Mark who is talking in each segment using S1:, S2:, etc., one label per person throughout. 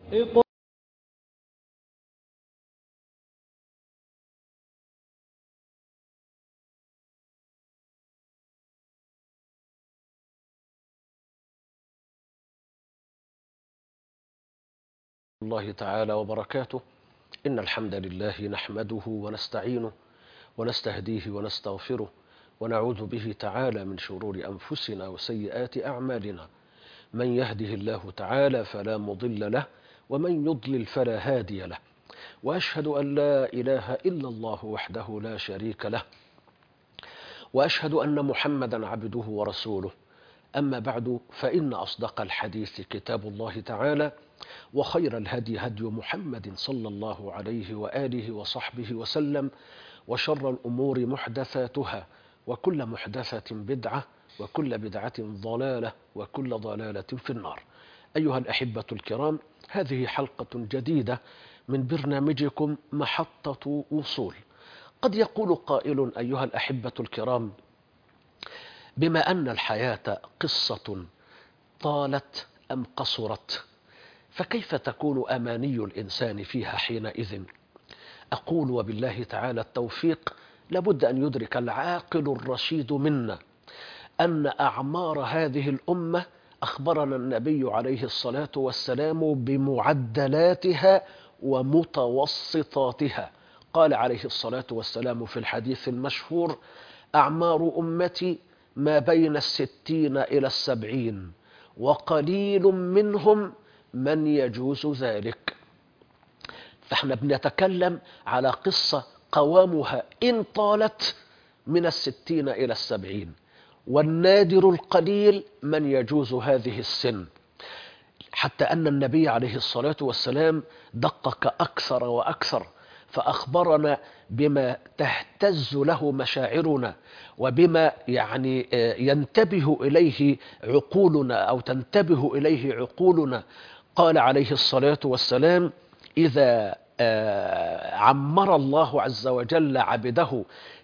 S1: الله تعالى وبركاته. إن الحمد لله نحمده ونستعينه ونستهديه ونستغفره ونعوذ به تعالى من شرور أنفسنا وسيئات أعمالنا. من يهده الله تعالى فلا مضل له ومن يضلل فلا هادي له، وأشهد أن لا إله إلا الله وحده لا شريك له، وأشهد أن محمدا عبده ورسوله. أما بعد، فإن أصدق الحديث كتاب الله تعالى، وخير الهدي هدي محمد صلى الله عليه وآله وصحبه وسلم، وشر الأمور محدثاتها، وكل محدثة بدعة، وكل بدعة ضلالة، وكل ضلالة في النار. أيها الأحبة الكرام، هذه حلقة جديدة من برنامجكم محطة وصول. قد يقول قائل أيها الأحبة الكرام: بما أن الحياة قصة طالت أم قصرت، فكيف تكون أماني الإنسان فيها حينئذ؟ أقول وبالله تعالى التوفيق، لابد أن يدرك العاقل الرشيد منا أن أعمار هذه الأمة أخبرنا النبي عليه الصلاة والسلام بمعدلاتها ومتوسطاتها. قال عليه الصلاة والسلام في الحديث المشهور: أعمار أمتي ما بين 60 إلى 70، وقليل منهم من يجوز ذلك. فاحنا بنتكلم على قصة قوامها إن طالت من 60 إلى 70، والنادر القليل من يجوز هذه السن، حتى أن النبي عليه الصلاة والسلام دقق أكثر وأكثر، فأخبرنا بما تهتز له مشاعرنا، وبما ينتبه إليه عقولنا أو تنتبه إليه عقولنا. قال عليه الصلاة والسلام: إذا عمر الله عز وجل عبده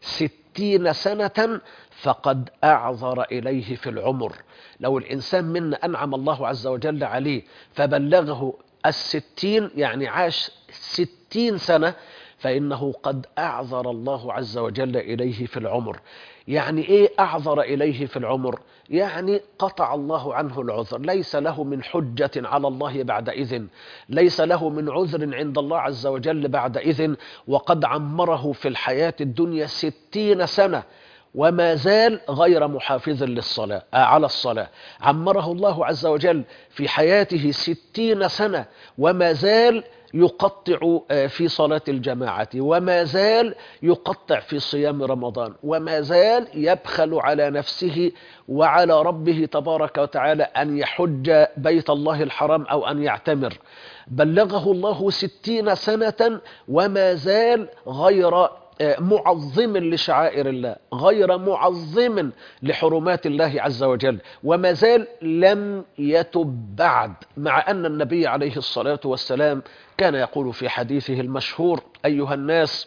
S1: 60 سنة فقد أعذر إليه في العمر. لو الإنسان منا أنعم الله عز وجل عليه فبلغه 60، يعني عاش 60 سنة، فإنه قد أعذر الله عز وجل إليه في العمر. يعني إيه أعذر إليه في العمر؟ يعني قطع الله عنه العذر، ليس له من حجة على الله بعد إذن، ليس له من عذر عند الله عز وجل بعد إذن، وقد عمره في الحياة الدنيا 60 سنة وما زال غير محافظ على الصلاة. عمره الله عز وجل في حياته 60 سنة وما زال يقطع في صلاة الجماعة، وما زال يقطع في صيام رمضان، وما زال يبخل على نفسه وعلى ربه تبارك وتعالى أن يحج بيت الله الحرام أو أن يعتمر. بلغه الله 60 سنة وما زال غير معظم لشعائر الله، غير معظم لحرمات الله عز وجل، وما زال لم يتب بعد، مع أن النبي عليه الصلاة والسلام كان يقول في حديثه المشهور: أيها الناس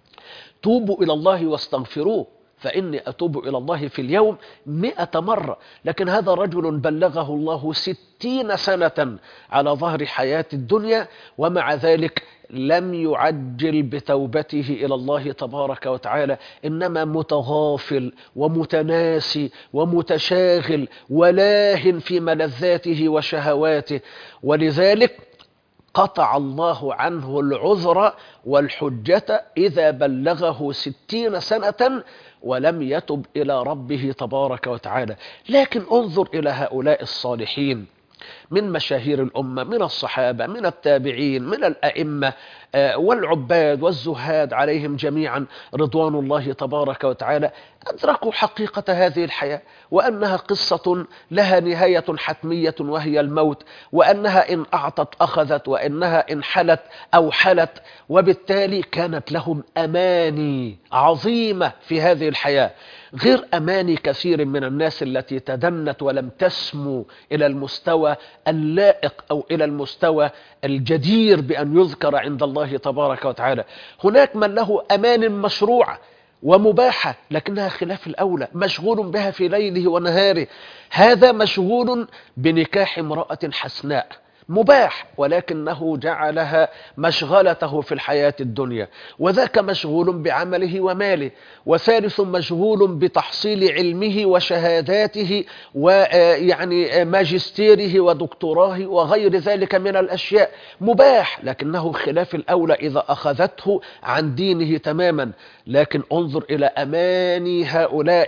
S1: توبوا إلى الله واستغفروه فإني أتوب إلى الله في اليوم 100 مرة. لكن هذا رجل بلغه الله 60 سنة على ظهر حياة الدنيا، ومع ذلك لم يعجل بتوبته إلى الله تبارك وتعالى، إنما متغافل ومتناسي ومتشاغل ولاه في ملذاته وشهواته. ولذلك قطع الله عنه العذر والحجة إذا بلغه 60 سنة ولم يتب إلى ربه تبارك وتعالى. لكن انظر إلى هؤلاء الصالحين من مشاهير الأمة، من الصحابة، من التابعين، من الأئمة والعباد والزهاد عليهم جميعا رضوان الله تبارك وتعالى، أدركوا حقيقة هذه الحياة، وأنها قصة لها نهاية حتمية وهي الموت، وأنها إن أعطت أخذت، وإنها إن حلت أو حلت. وبالتالي كانت لهم أماني عظيمة في هذه الحياة، غير أماني كثير من الناس التي تدنت ولم تسمو إلى المستوى اللائق أو إلى المستوى الجدير بأن يذكر عند الله تبارك وتعالى. هناك من له أمان مشروعة ومباحة لكنها خلاف الأولى، مشغول بها في ليله ونهاره. هذا مشغول بنكاح امرأة حسناء، مباح، ولكنه جعلها مشغلته في الحياة الدنيا، وذاك مشغول بعمله وماله، وثالث مشغول بتحصيل علمه وشهاداته ويعني ماجستيره ودكتوراه وغير ذلك من الأشياء. مباح، لكنه خلاف الأولى إذا أخذته عن دينه تماما. لكن انظر إلى أماني هؤلاء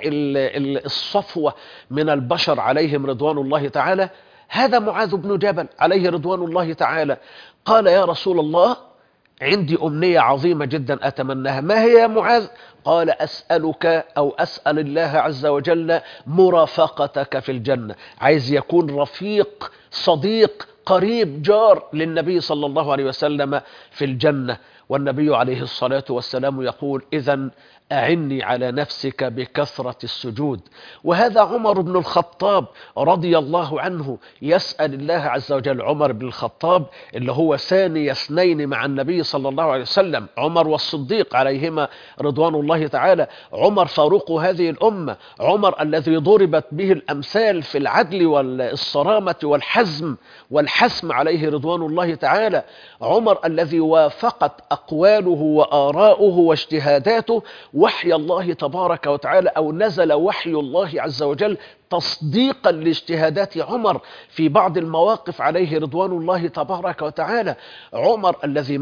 S1: الصفوة من البشر عليهم رضوان الله تعالى. هذا معاذ بن جبل عليه رضوان الله تعالى قال: يا رسول الله، عندي أمنية عظيمة جدا أتمناها. ما هي يا معاذ؟ قال: أسألك أو أسأل الله عز وجل مرافقتك في الجنة. عايز يكون رفيق، صديق، قريب، جار للنبي صلى الله عليه وسلم في الجنة. والنبي عليه الصلاة والسلام يقول: إذن أعني على نفسك بكثرة السجود. وهذا عمر بن الخطاب رضي الله عنه يسأل الله عز وجل. عمر بن الخطاب اللي هو ثاني اثنين مع النبي صلى الله عليه وسلم، عمر والصديق عليهما رضوان الله تعالى، عمر فاروق هذه الأمة، عمر الذي ضربت به الأمثال في العدل والصرامة والحزم والحسم عليه رضوان الله تعالى، عمر الذي وافقت أقواله وآراؤه واجتهاداته وحي الله تبارك وتعالى، أو نزل وحي الله عز وجل تصديقا لاجتهادات عمر في بعض المواقف عليه رضوان الله تبارك وتعالى. عمر الذي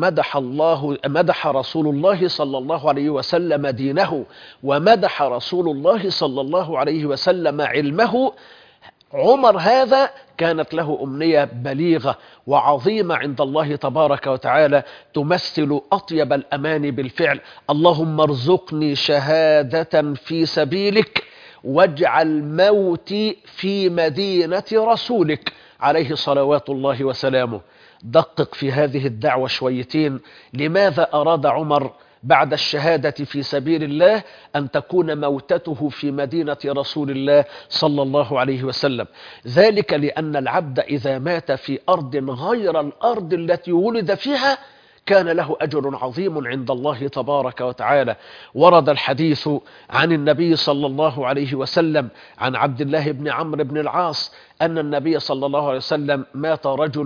S1: مدح رسول الله صلى الله عليه وسلم دينه، ومدح رسول الله صلى الله عليه وسلم علمه. عمر هذا كانت له أمنية بليغة وعظيمة عند الله تبارك وتعالى تمثل أطيب الأماني بالفعل: اللهم ارزقني شهادة في سبيلك واجعل موتي في مدينة رسولك عليه صلوات الله وسلامه. دقق في هذه الدعوة شويتين. لماذا أراد عمر بعد الشهادة في سبيل الله أن تكون موتته في مدينة رسول الله صلى الله عليه وسلم؟ ذلك لأن العبد إذا مات في أرض غير الأرض التي ولد فيها كان له أجر عظيم عند الله تبارك وتعالى. ورد الحديث عن النبي صلى الله عليه وسلم عن عبد الله بن عمرو بن العاص أن النبي صلى الله عليه وسلم مات رجل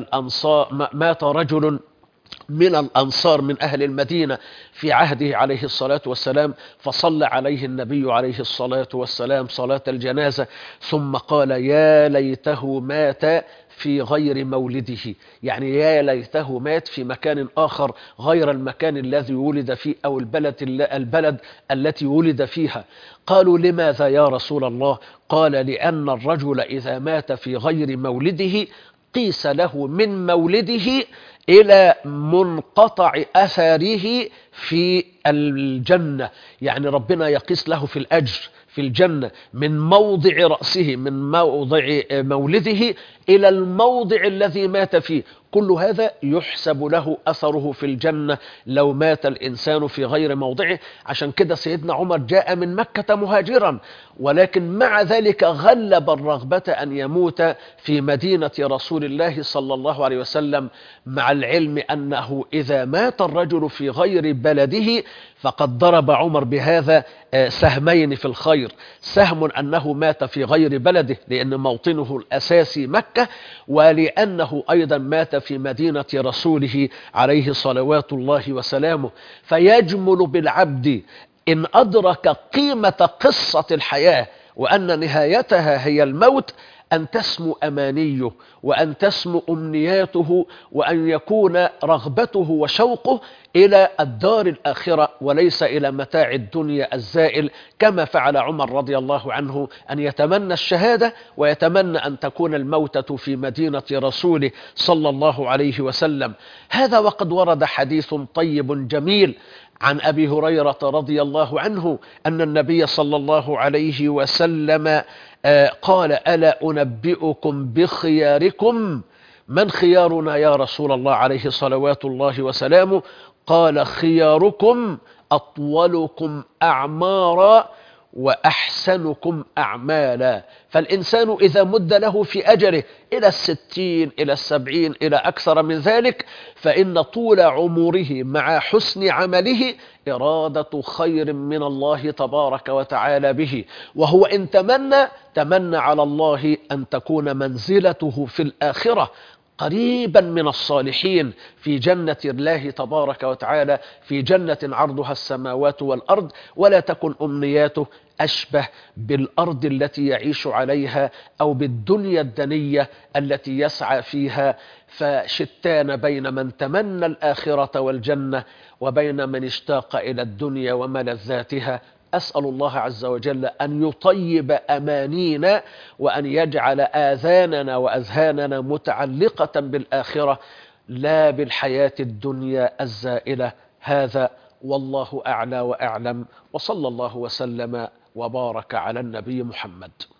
S1: من الأنصار من أهل المدينة في عهده عليه الصلاة والسلام، فصلى عليه النبي عليه الصلاة والسلام صلاة الجنازة، ثم قال: يا ليته مات في غير مولده، يعني يا ليته مات في مكان آخر غير المكان الذي ولد فيه أو البلد التي ولد فيها. قالوا: لماذا يا رسول الله؟ قال: لأن الرجل إذا مات في غير مولده قيس له من مولده إلى منقطع أثره في الجنة، يعني ربنا يقيس له في الأجر في الجنة من موضع رأسه، من موضع مولده إلى الموضع الذي مات فيه. كل هذا يحسب له أثره في الجنة لو مات الإنسان في غير موضعه. عشان كده سيدنا عمر جاء من مكة مهاجرا، ولكن مع ذلك غلب الرغبة أن يموت في مدينة رسول الله صلى الله عليه وسلم، مع العلم أنه إذا مات الرجل في غير بلده فقد ضرب عمر بهذا سهمين في الخير: سهم أنه مات في غير بلده لأن موطنه الأساسي مكة، ولأنه أيضا مات في مدينة رسوله عليه صلوات الله وسلامه. فيجمل بالعبد إن أدرك قيمة قصة الحياة وأن نهايتها هي الموت أن تسمو أمانيه وأن تسمو أمنياته وأن يكون رغبته وشوقه إلى الدار الآخرة وليس إلى متاع الدنيا الزائل، كما فعل عمر رضي الله عنه أن يتمنى الشهادة ويتمنى أن تكون الموتة في مدينة رسوله صلى الله عليه وسلم. هذا وقد ورد حديث طيب جميل عن أبي هريرة رضي الله عنه أن النبي صلى الله عليه وسلم قال: ألا أنبئكم بخياركم؟ من خيارنا يا رسول الله عليه صلوات الله وسلامه؟ قال: خياركم أطولكم أعمارا وأحسنكم أعمالا. فالإنسان إذا مد له في أجله إلى 60 إلى 70 إلى أكثر من ذلك، فإن طول عمره مع حسن عمله إرادة خير من الله تبارك وتعالى به. وهو إن تمنى على الله أن تكون منزلته في الآخرة قريبا من الصالحين في جنة الله تبارك وتعالى، في جنة عرضها السماوات والأرض، ولا تكن أمنياته أشبه بالأرض التي يعيش عليها أو بالدنيا الدنية التي يسعى فيها. فشتان بين من تمنى الآخرة والجنة وبين من اشتاق إلى الدنيا وملذاتها. أسأل الله عز وجل أن يطيب أمانينا وأن يجعل آذاننا وأذهاننا متعلقة بالآخرة لا بالحياة الدنيا الزائلة. هذا والله أعلى وأعلم، وصلى الله وسلم وبارك على النبي محمد.